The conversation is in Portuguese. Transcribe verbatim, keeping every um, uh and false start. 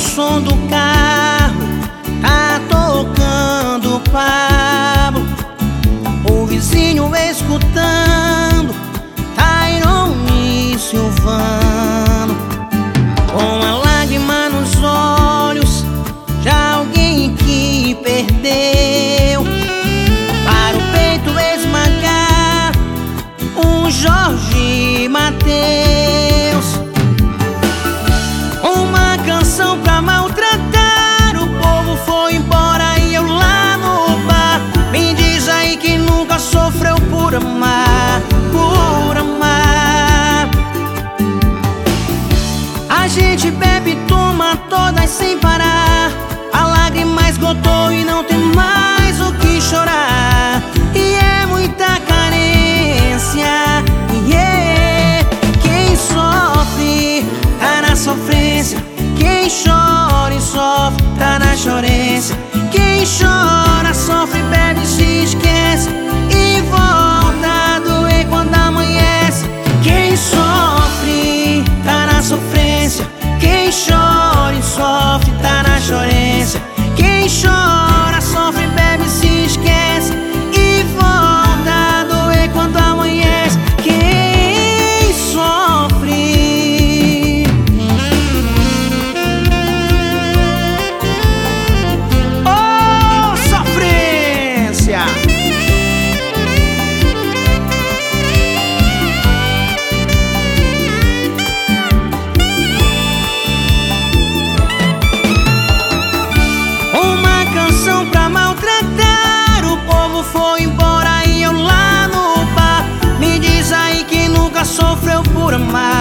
som do carro tá tocando Pablo. O vizinho escutando Tyrone e Silvano, com a lágrima nos olhos de alguém que perdeu. Para o peito esmagar um Jorge Mateus, uma canção pra maltratar. O povo foi embora e eu lá no bar. Me diz aí quem nunca sofreu por amar, por amar. A gente bebe e toma todas sem parar. A lágrima esgotou e não tem mais o que chorar. E é muita carência, yeah. Quem sofre tá na sofrência. Quem chora e sofre tá na chorência. Quem chora, sofre, bebe e se esquece e volta a doer quando amanhece. Quem sofre tá na sofrência. Quem chora e sofre tá na chorência. Quem chora, sofre, bebe e se esquece e volta a doer quando amanhece. Quem sofre, oh, sofrência. Uma canção pra maltratar. O povo foi embora e eu lá no bar. Me diz aí quem nunca sofreu por amar.